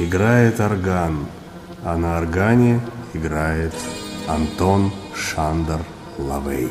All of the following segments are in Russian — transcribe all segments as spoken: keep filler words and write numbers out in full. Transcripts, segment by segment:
играет орган, а на органе играет Антон Шандор Лавей.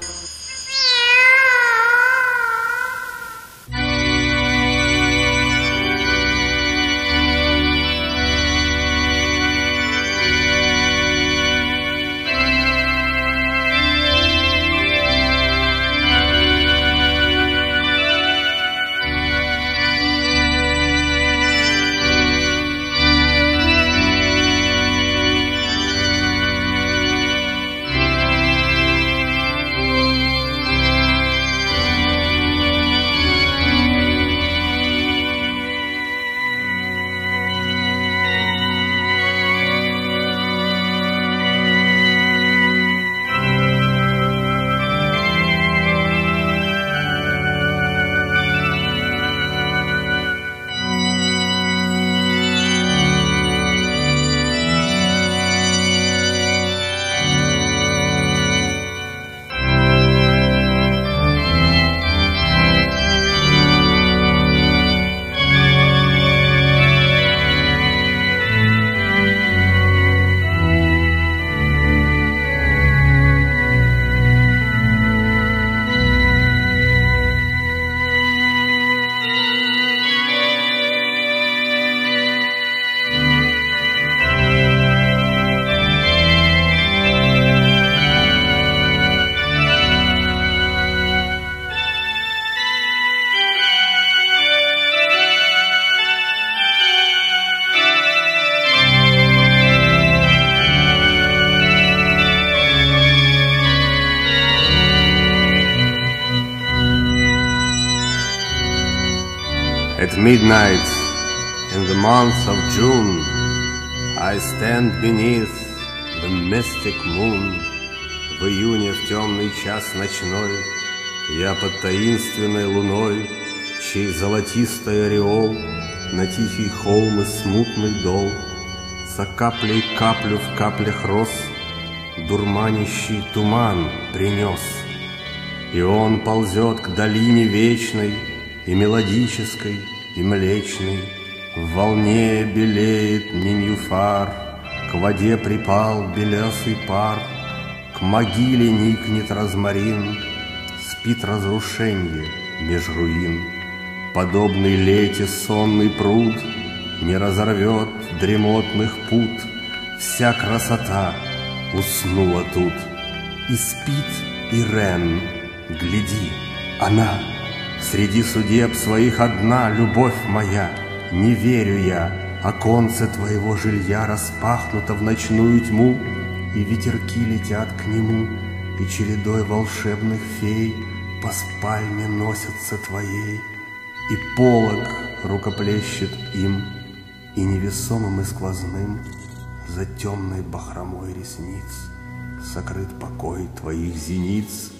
At midnight in the month of June, I stand beneath the mystic moon. В июне в темный час ночной я под таинственной луной, чей золотистый ореол на тихий холм и смутный дол за каплей каплю в каплях роз дурманящий туман принес. И он ползет к долине вечной и мелодической, и млечной. В волне белеет ненюфар, к воде припал белесый пар, к могиле никнет розмарин, спит разрушенье меж руин. Подобный лете сонный пруд не разорвет дремотных пут. Вся красота уснула тут, и спит Ирен, гляди, она среди судеб своих одна, любовь моя. Не верю я, оконце твоего жилья распахнуто в ночную тьму, и ветерки летят к нему, и чередой волшебных фей по спальне носятся твоей, и полог рукоплещет им, и невесомым и сквозным за темной бахромой ресниц сокрыт покой твоих зениц.